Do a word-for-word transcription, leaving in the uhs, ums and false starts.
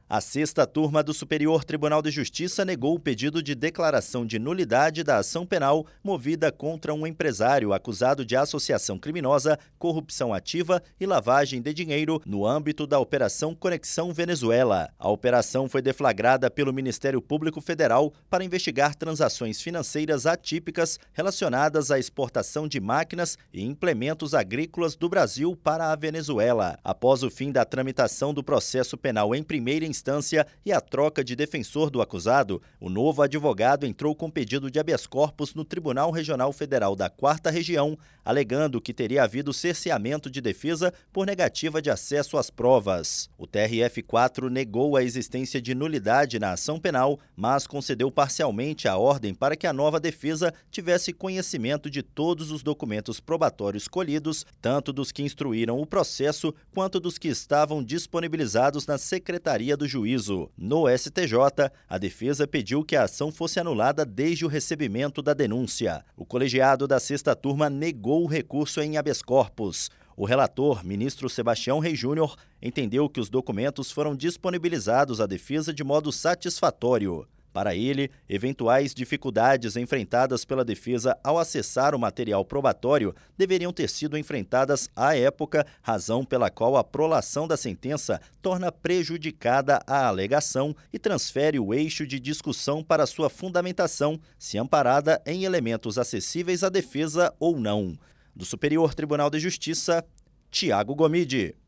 A sexta turma do Superior Tribunal de Justiça negou o pedido de declaração de nulidade da ação penal movida contra um empresário acusado de associação criminosa, corrupção ativa e lavagem de dinheiro no âmbito da Operação Conexão Venezuela. A operação foi deflagrada pelo Ministério Público Federal para investigar transações financeiras atípicas relacionadas à exportação de máquinas e implementos agrícolas do Brasil para a Venezuela. Após o fim da tramitação do processo penal em primeira instância, instância e a troca de defensor do acusado, o novo advogado entrou com pedido de habeas corpus no Tribunal Regional Federal da Quarta Região, alegando que teria havido cerceamento de defesa por negativa de acesso às provas. O T R F quatro negou a existência de nulidade na ação penal, mas concedeu parcialmente a ordem para que a nova defesa tivesse conhecimento de todos os documentos probatórios colhidos, tanto dos que instruíram o processo quanto dos que estavam disponibilizados na Secretaria do Juízo. No S T J, a defesa pediu que a ação fosse anulada desde o recebimento da denúncia. O colegiado da sexta turma negou o recurso em habeas corpus. O relator, ministro Sebastião Reis Júnior, entendeu que os documentos foram disponibilizados à defesa de modo satisfatório. Para ele, eventuais dificuldades enfrentadas pela defesa ao acessar o material probatório deveriam ter sido enfrentadas à época, razão pela qual a prolação da sentença torna prejudicada a alegação e transfere o eixo de discussão para sua fundamentação, se amparada em elementos acessíveis à defesa ou não. Do Superior Tribunal de Justiça, Tiago Gomide.